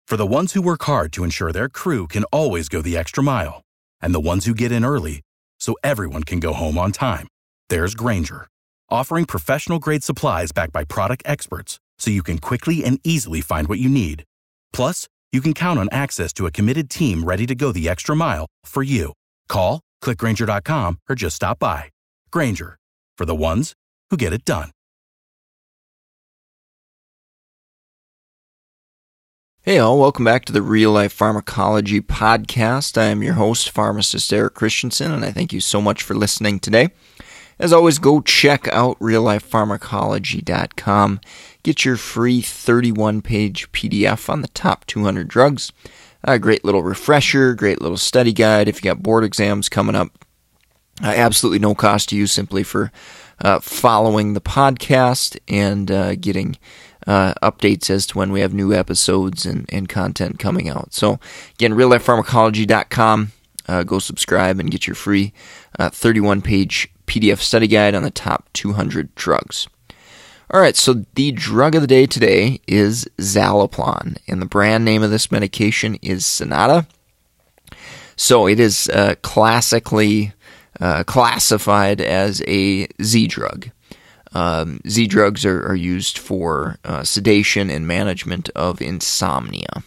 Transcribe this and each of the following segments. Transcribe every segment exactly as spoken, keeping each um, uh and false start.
For the ones who work hard to ensure their crew can always go the extra mile, and the ones who get in early so everyone can go home on time, there's Grainger, offering professional-grade supplies backed by product experts so you can quickly and easily find what you need. Plus, you can count on access to a committed team ready to go the extra mile for you. Call, click Grainger dot com, or just stop by. Grainger, for the ones who get it done. Hey all, welcome back to the Real Life Pharmacology Podcast. I am your host, pharmacist Eric Christensen, and I thank you so much for listening today. As always, go check out real life pharmacology dot com. Get your free thirty-one page P D F on the top two hundred drugs. A great little refresher, great little study guide if you got board exams coming up. Uh, absolutely no cost to you, simply for uh, following the podcast and uh, getting uh, updates as to when we have new episodes and, and content coming out. So again, real life pharmacology dot com. Uh, go subscribe and get your free uh, thirty-one page P D F study guide on the top two hundred drugs. All right, so the drug of the day today is Zaloplan, and the brand name of this medication is Sonata. So it is uh, classically uh, classified as a Z drug. Um, Z drugs are, are used for uh, sedation and management of insomnia.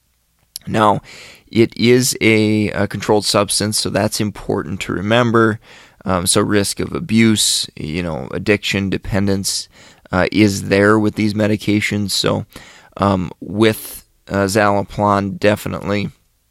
Now, it is a, a controlled substance, so that's important to remember. Um, so risk of abuse, you know, addiction, dependence uh, is there with these medications. So um, with uh, Zaloplan, definitely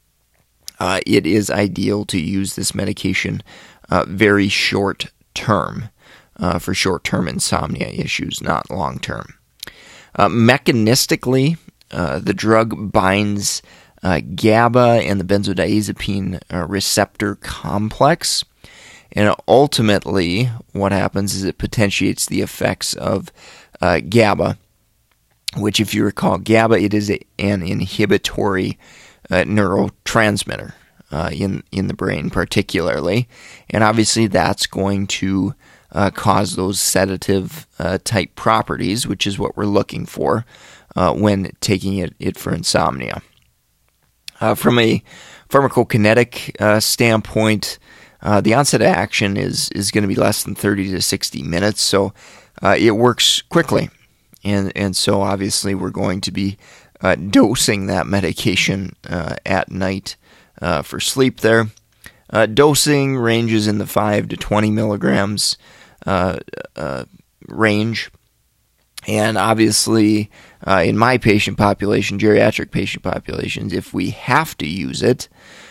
uh, it is ideal to use this medication uh, very short term uh, for short-term insomnia issues, not long-term. Uh, mechanistically, uh, the drug binds uh, GABA and the benzodiazepine uh, receptor complex. And ultimately, what happens is it potentiates the effects of uh, GABA, which, if you recall, GABA, it is a, an inhibitory uh, neurotransmitter uh, in, in the brain particularly. And obviously, that's going to uh, cause those sedative uh, type properties, which is what we're looking for uh, when taking it, it for insomnia. Uh, from a pharmacokinetic uh, standpoint, Uh, the onset of action is, is going to be less than thirty to sixty minutes, so uh, it works quickly. And and so obviously we're going to be uh, dosing that medication uh, at night uh, for sleep there. Uh, dosing ranges in the five to twenty milligrams uh, uh, range. And obviously, uh, in my patient population, geriatric patient populations, if we have to use it,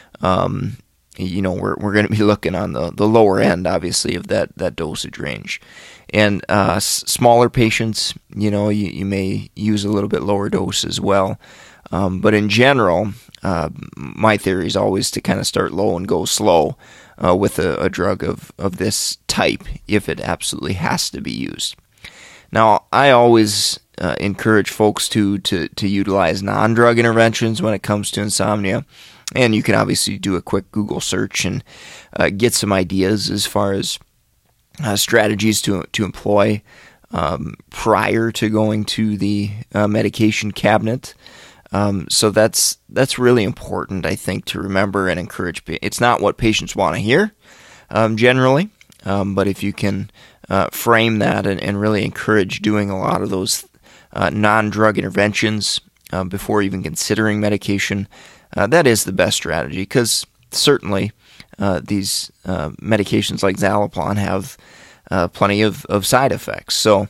um, you know, we're we're going to be looking on the, the lower end, obviously, of that, that dosage range. And uh, s- smaller patients, you know, you, you may use a little bit lower dose as well. Um, but in general, uh, my theory is always to kind of start low and go slow uh, with a, a drug of, of this type, if it absolutely has to be used. Now, I always uh, encourage folks to, to, to utilize non-drug interventions when it comes to insomnia. And you can obviously do a quick Google search and uh, get some ideas as far as uh, strategies to to employ um, prior to going to the uh, medication cabinet. Um, so that's that's really important, I think, to remember and encourage. It's not what patients want to hear um, generally, um, but if you can uh, frame that and, and really encourage doing a lot of those uh, non-drug interventions uh, before even considering medication, Uh, that is the best strategy, because certainly uh, these uh, medications like Zaloplan have uh, plenty of, of side effects. So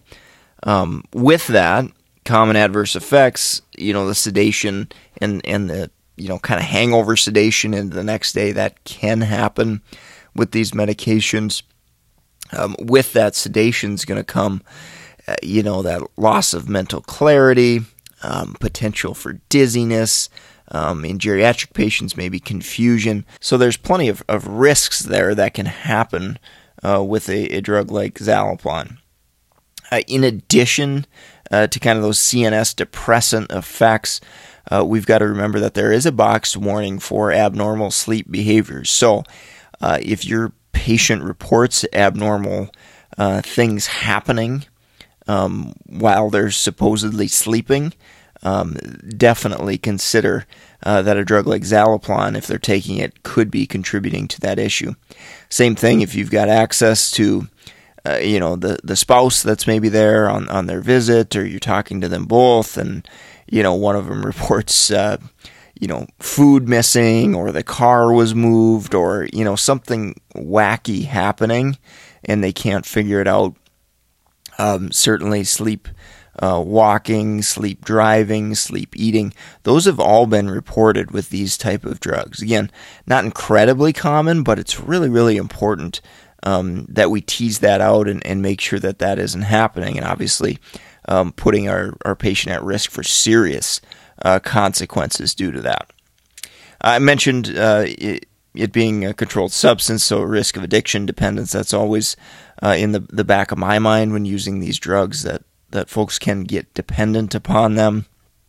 um, with that, common adverse effects, you know, the sedation and, and the, you know, kind of hangover sedation into the next day, that can happen with these medications. Um, with that, sedation is going to come, uh, you know, that loss of mental clarity, um, potential for dizziness. Um, in geriatric patients, maybe confusion. So there's plenty of, of risks there that can happen uh, with a, a drug like Zaloplan. Uh, in addition uh, to kind of those C N S depressant effects, uh, we've got to remember that there is a boxed warning for abnormal sleep behaviors. So uh, if your patient reports abnormal uh, things happening um, while they're supposedly sleeping, um, definitely consider uh, that a drug like Zaloplan, if they're taking it, could be contributing to that issue. Same thing if you've got access to, uh, you know, the, the spouse that's maybe there on, on their visit, or you're talking to them both, and, you know, one of them reports, uh, you know, food missing, or the car was moved, or, you know, something wacky happening, and they can't figure it out. Um, certainly sleep uh, walking, sleep driving, sleep eating, those have all been reported with these type of drugs. Again, not incredibly common, but it's really, really important um, that we tease that out and, and make sure that that isn't happening, and obviously um, putting our, our patient at risk for serious uh, consequences due to that. I mentioned uh, it, it being a controlled substance, so risk of addiction, dependence, that's always uh, in the, the back of my mind when using these drugs, that, that folks can get dependent upon them.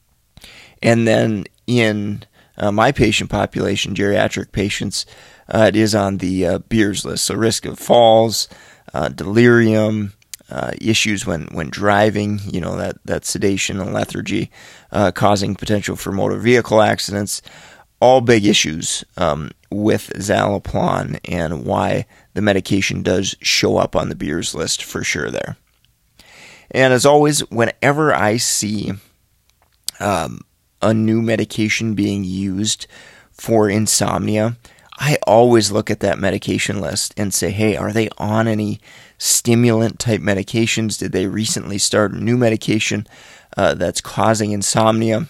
And then in uh, my patient population, geriatric patients, uh, it is on the uh, Beers list, so risk of falls, uh, delirium, uh, issues when, when driving, you know, that, that sedation and lethargy, uh, causing potential for motor vehicle accidents, all big issues um, with Zaloplan, and why the medication does show up on the Beers list for sure there. And as always, whenever I see um, a new medication being used for insomnia, I always look at that medication list and say, hey, are they on any stimulant type medications? Did they recently start a new medication uh, that's causing insomnia?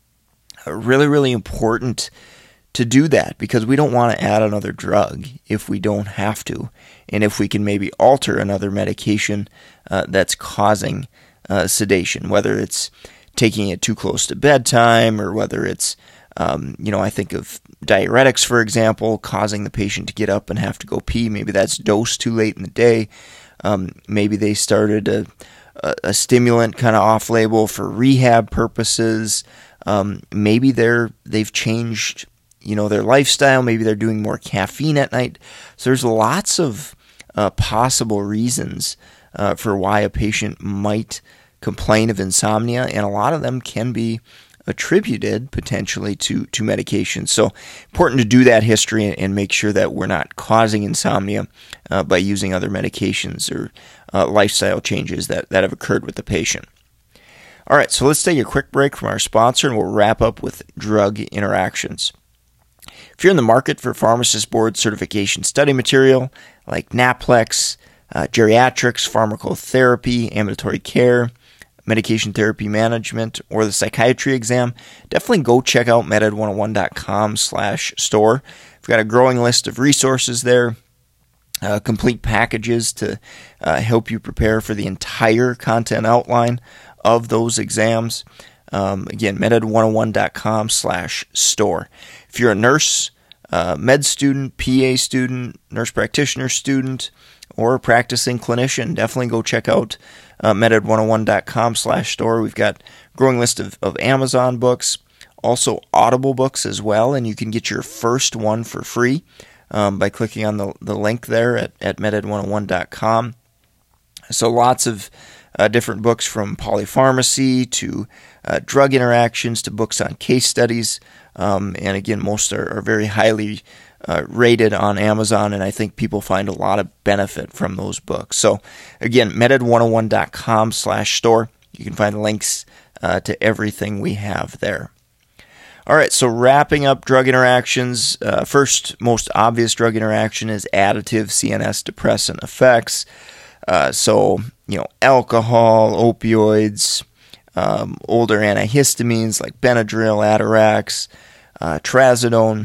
Really, really important to do that, because we don't want to add another drug if we don't have to, and if we can maybe alter another medication uh, that's causing uh, sedation, whether it's taking it too close to bedtime, or whether it's, um, you know, I think of diuretics, for example, causing the patient to get up and have to go pee. Maybe that's dosed too late in the day. Um, maybe they started a, a, a stimulant kind of off-label for rehab purposes. Um, maybe they're they've changed, you know, their lifestyle. Maybe they're doing more caffeine at night. So there's lots of uh, possible reasons uh, for why a patient might complain of insomnia, and a lot of them can be attributed potentially to, to medication. So important to do that history and make sure that we're not causing insomnia uh, by using other medications or uh, lifestyle changes that, that have occurred with the patient. All right, so let's take a quick break from our sponsor, and we'll wrap up with drug interactions. If you're in the market for pharmacist board certification study material like NAPLEX, uh, geriatrics, pharmacotherapy, ambulatory care, medication therapy management, or the psychiatry exam, definitely go check out meded one oh one dot com slash store. We've got a growing list of resources there, uh, complete packages to uh, help you prepare for the entire content outline of those exams. Um, again, meded one oh one dot com slash store. If you're a nurse, uh, med student, P A student, nurse practitioner student, or a practicing clinician, definitely go check out uh, meded one oh one dot com slash store. We've got a growing list of, of Amazon books, also Audible books as well, and you can get your first one for free um, by clicking on the, the link there at, at meded one oh one dot com. So lots of Uh, different books, from polypharmacy to uh, drug interactions to books on case studies. Um, and again, most are, are very highly uh, rated on Amazon, and I think people find a lot of benefit from those books. So again, meded one oh one dot com slash store. You can find links uh, to everything we have there. All right, so wrapping up drug interactions, uh, first most obvious drug interaction is additive C N S depressant effects. Uh, so, you know, alcohol, opioids, um, older antihistamines like Benadryl, Atarax, uh, Trazodone,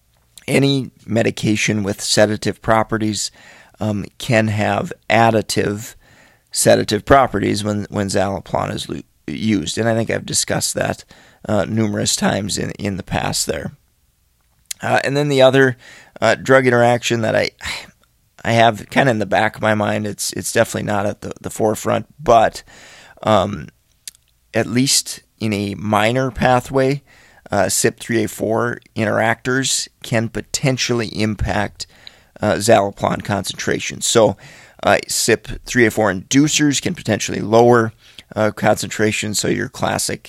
any medication with sedative properties um, can have additive sedative properties when, when Zaloplan is lo- used. And I think I've discussed that uh, numerous times in, in the past there. Uh, and then the other uh, drug interaction that I... I have kind of in the back of my mind, it's it's definitely not at the, the forefront, but um, at least in a minor pathway, uh, C Y P three A four interactors can potentially impact uh, Zaloplan concentration. So uh, C Y P three A four inducers can potentially lower uh, concentration, so your classic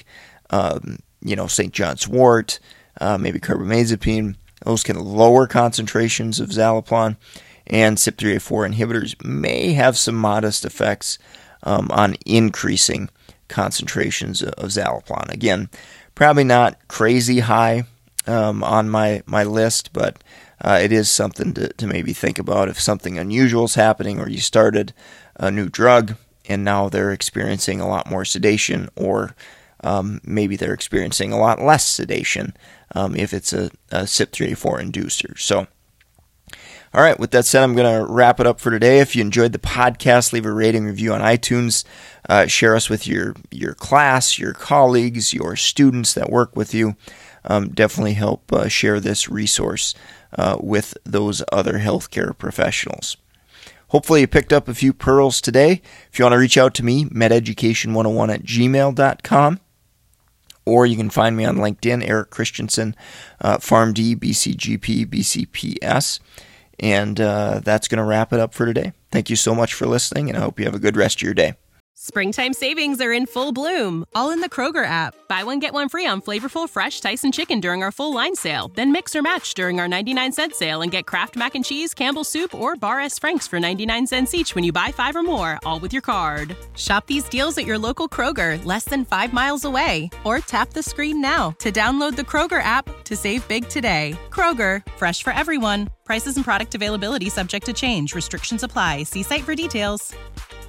um, you know, Saint John's wort, uh, maybe carbamazepine. Those can lower concentrations of Zaloplan, and C Y P three A four inhibitors may have some modest effects um, on increasing concentrations of Zaloplan. Again, probably not crazy high um, on my, my list, but uh, it is something to, to maybe think about if something unusual is happening, or you started a new drug and now they're experiencing a lot more sedation, or um, maybe they're experiencing a lot less sedation um, if it's a, a C Y P three A four inducer. So, all right, with that said, I'm going to wrap it up for today. If you enjoyed the podcast, leave a rating review on iTunes. Uh, share us with your, your class, your colleagues, your students that work with you. Um, definitely help uh, share this resource uh, with those other healthcare professionals. Hopefully you picked up a few pearls today. If you want to reach out to me, mededucation one oh one at gmail dot com. Or you can find me on LinkedIn, Eric Christensen, uh, PharmD, B C G P, B C P S. And uh, that's going to wrap it up for today. Thank you so much for listening, and I hope you have a good rest of your day. Springtime savings are in full bloom, all in the Kroger app. Buy one, get one free on flavorful, fresh Tyson chicken during our full line sale. Then mix or match during our ninety-nine cent sale and get Kraft Mac and Cheese, Campbell's Soup, or Bar S. Frank's for ninety-nine cents each when you buy five or more, all with your card. Shop these deals at your local Kroger, less than five miles away. Or tap the screen now to download the Kroger app to save big today. Kroger, fresh for everyone. Prices and product availability subject to change. Restrictions apply. See site for details.